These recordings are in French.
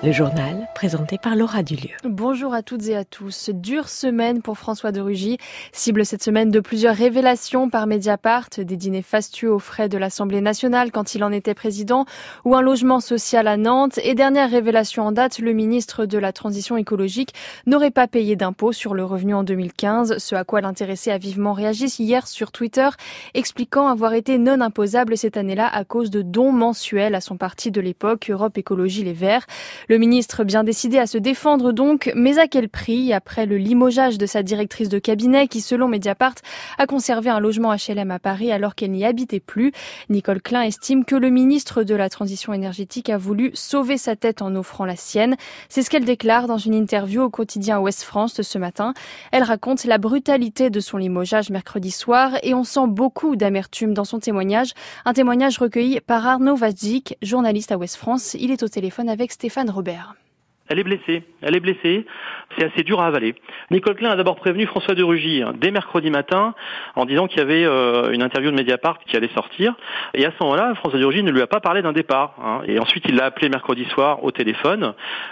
Le journal présenté par Laura Dulieu. Bonjour à toutes et à tous. Dure semaine pour François de Rugy. Cible cette semaine de plusieurs révélations par Mediapart, des dîners fastueux aux frais de l'Assemblée nationale quand il en était président, ou un logement social à Nantes. Et dernière révélation en date, le ministre de la Transition écologique n'aurait pas payé d'impôt sur le revenu en 2015, ce à quoi l'intéressé a vivement réagi hier sur Twitter, expliquant avoir été non imposable cette année-là à cause de dons mensuels à son parti de l'époque, Europe Écologie Les Verts. Le ministre bien décidé à se défendre donc, mais à quel prix? Après le limogeage de sa directrice de cabinet qui, selon Mediapart, a conservé un logement HLM à Paris alors qu'elle n'y habitait plus. Nicole Klein estime que le ministre de la Transition énergétique a voulu sauver sa tête en offrant la sienne. C'est ce qu'elle déclare dans une interview au quotidien Ouest France ce matin. Elle raconte la brutalité de son limogeage mercredi soir et on sent beaucoup d'amertume dans son témoignage. Un témoignage recueilli par Arnaud Vadzik, journaliste à Ouest France. Il est au téléphone avec Stéphane Robert. Elle est blessée. C'est assez dur à avaler. Nicole Klein a d'abord prévenu François de Rugy dès mercredi matin en disant qu'il y avait une interview de Mediapart qui allait sortir. Et à ce moment-là, François de Rugy ne lui a pas parlé d'un départ. Et ensuite, il l'a appelé mercredi soir au téléphone,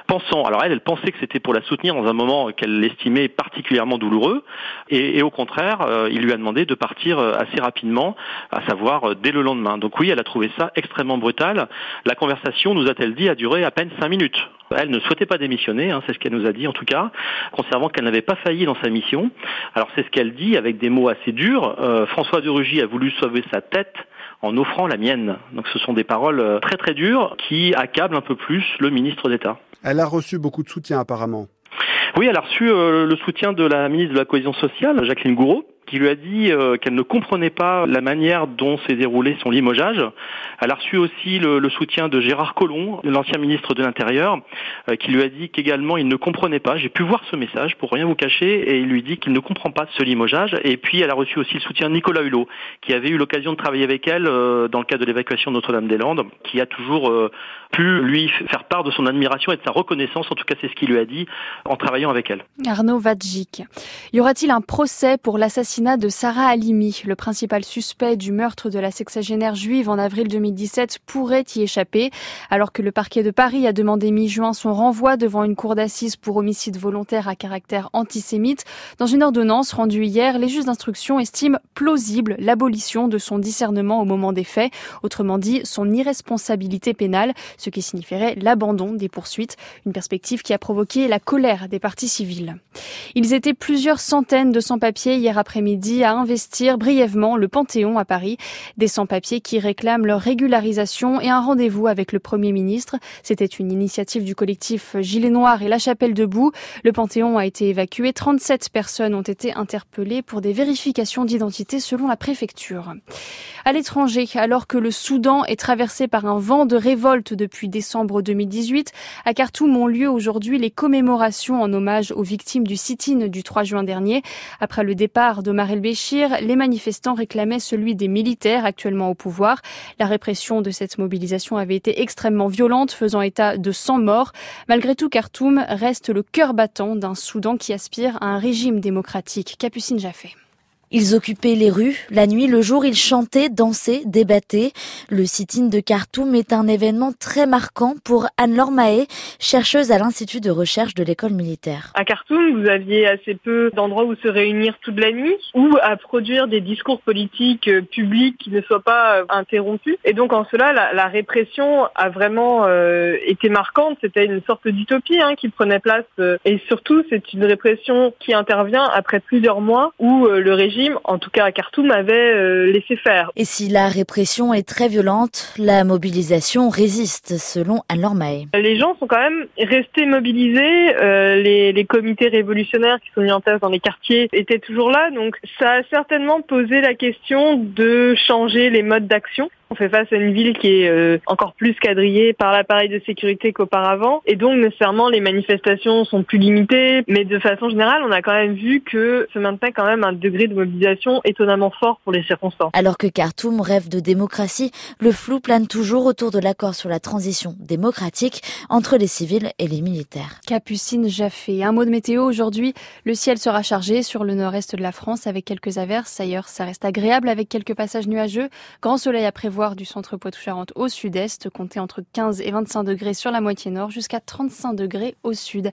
elle pensait que c'était pour la soutenir dans un moment qu'elle estimait particulièrement douloureux. Et au contraire, il lui a demandé de partir assez rapidement, à savoir dès le lendemain. Donc oui, elle a trouvé ça extrêmement brutal. La conversation, nous a-t-elle dit, a duré à peine 5 minutes. Elle ne souhaitait pas démissionner, c'est ce qu'elle nous a dit en tout cas, conservant qu'elle n'avait pas failli dans sa mission. Alors c'est ce qu'elle dit avec des mots assez durs. François de Rugy a voulu sauver sa tête en offrant la mienne. Donc ce sont des paroles très très dures qui accablent un peu plus le ministre d'État. Elle a reçu beaucoup de soutien apparemment. Oui, elle a reçu le soutien de la ministre de la Cohésion sociale, Jacqueline Gourault, qui lui a dit qu'elle ne comprenait pas la manière dont s'est déroulé son limogeage. Elle a reçu aussi le soutien de Gérard Collomb, l'ancien ministre de l'Intérieur, qui lui a dit qu'également il ne comprenait pas. J'ai pu voir ce message, pour rien vous cacher, et il lui dit qu'il ne comprend pas ce limogeage. Et puis elle a reçu aussi le soutien de Nicolas Hulot, qui avait eu l'occasion de travailler avec elle dans le cadre de l'évacuation de Notre-Dame-des-Landes, qui a toujours pu lui faire part de son admiration et de sa reconnaissance, en tout cas c'est ce qu'il lui a dit en travaillant avec elle. Arnaud Vadzik. Y aura-t-il un procès pour l'assassinat de Sarah Halimi? Le principal suspect du meurtre de la sexagénaire juive en avril 2017 pourrait y échapper, alors que le parquet de Paris a demandé mi-juin son renvoi devant une cour d'assises pour homicide volontaire à caractère antisémite. Dans une ordonnance rendue hier, les juges d'instruction estiment plausible l'abolition de son discernement au moment des faits, autrement dit son irresponsabilité pénale, ce qui signifierait l'abandon des poursuites, une perspective qui a provoqué la colère des parties civiles. Ils étaient plusieurs centaines de sans-papiers hier après-midi à investir brièvement le Panthéon à Paris. Des sans-papiers qui réclament leur régularisation et un rendez-vous avec le Premier ministre. C'était une initiative du collectif Gilets Noirs et La Chapelle Debout. Le Panthéon a été évacué. 37 personnes ont été interpellées pour des vérifications d'identité selon la préfecture. À l'étranger, alors que le Soudan est traversé par un vent de révolte depuis décembre 2018, à Khartoum ont lieu aujourd'hui les commémorations en hommage aux victimes du sit-in du 3 juin dernier. Après le départ d'Omar el-Béchir, les manifestants réclamaient celui des militaires actuellement au pouvoir. La répression de cette mobilisation avait été extrêmement violente, faisant état de 100 morts. Malgré tout, Khartoum reste le cœur battant d'un Soudan qui aspire à un régime démocratique. Capucine Jaffé. Ils occupaient les rues. La nuit, le jour, ils chantaient, dansaient, débattaient. Le sit-in de Khartoum est un événement très marquant pour Anne-Laure Mahé, chercheuse à l'Institut de recherche de l'école militaire. À Khartoum, vous aviez assez peu d'endroits où se réunir toute la nuit ou à produire des discours politiques publics qui ne soient pas interrompus. Et donc, en cela, la répression a vraiment été marquante. C'était une sorte d'utopie qui prenait place. Et surtout, c'est une répression qui intervient après plusieurs mois où le régime, en tout cas à Khartoum, avait laissé faire. Et si la répression est très violente, la mobilisation résiste, selon Anne-Laure Mahé. Les gens sont quand même restés mobilisés. Les comités révolutionnaires qui sont mis en place dans les quartiers étaient toujours là. Donc ça a certainement posé la question de changer les modes d'action. On fait face à une ville qui est encore plus quadrillée par l'appareil de sécurité qu'auparavant. Et donc, nécessairement, les manifestations sont plus limitées. Mais de façon générale, on a quand même vu que se maintenait quand même un degré de mobilisation étonnamment fort pour les circonstances. Alors que Khartoum rêve de démocratie, le flou plane toujours autour de l'accord sur la transition démocratique entre les civils et les militaires. Capucine Jaffé. Un mot de météo aujourd'hui. Le ciel sera chargé sur le nord-est de la France avec quelques averses. Ailleurs, ça reste agréable avec quelques passages nuageux. Grand soleil à prévoir voire du centre Poitou-Charentes au sud-est, comptez entre 15 et 25 degrés sur la moitié nord, jusqu'à 35 degrés au sud.